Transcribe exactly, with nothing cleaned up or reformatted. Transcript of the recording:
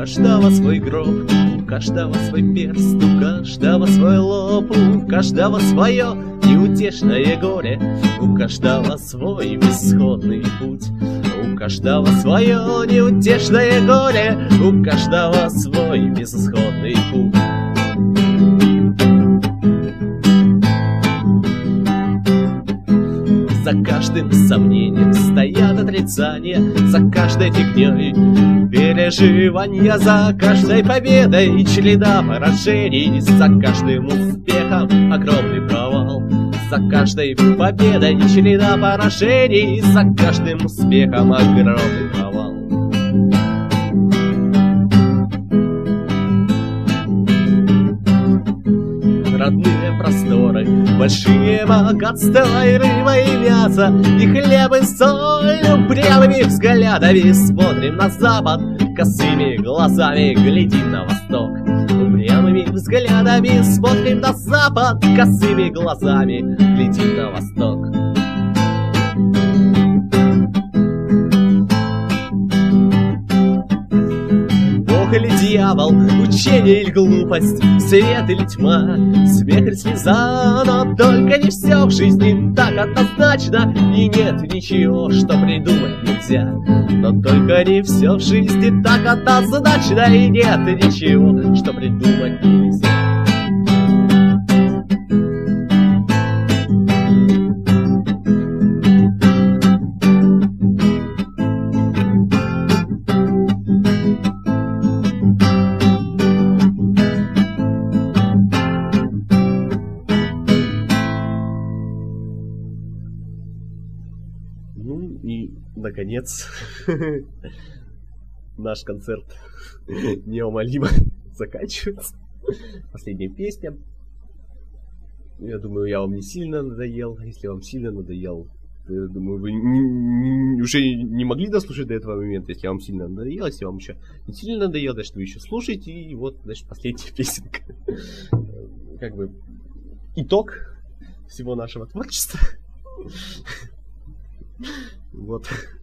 каждого свой гроб, у каждого свой перст, у каждого свой лоб, у каждого свое неутешное горе, у каждого свой бесходный путь, у каждого свое неутешное горе, у каждого свой безысходный путь. За каждым сомнением стоят отрицания, за каждой фигней переживания, за каждой победой череда поражений, за каждым успехом огромный провал, за каждой победой череда поражений, за каждым успехом огромный провал. Родные просторы, большие богатства и рыба, и мясо, и хлеб, и соль. Упрямыми взглядами смотрим на запад, косыми глазами глядим на восток. Упрямыми взглядами смотрим на запад, косыми глазами глядим на восток. Бог или дьявол, учение или глупость, свет или тьма, смех или слеза, но только не все в жизни так однозначно, и нет ничего, что придумать нельзя. Но только не все в жизни так однозначно, и нет ничего, что придумать нельзя. Ну и, наконец, наш концерт неумолимо заканчивается. Последняя песня. Я думаю, я вам не сильно надоел. Если вам сильно надоел, то, я думаю, вы не, не, уже не могли дослушать до этого момента. Если вам сильно надоело, если вам еще не сильно надоело, значит, вы еще слушаете. И вот, значит, последняя песенка. Как бы итог всего нашего творчества. Вот.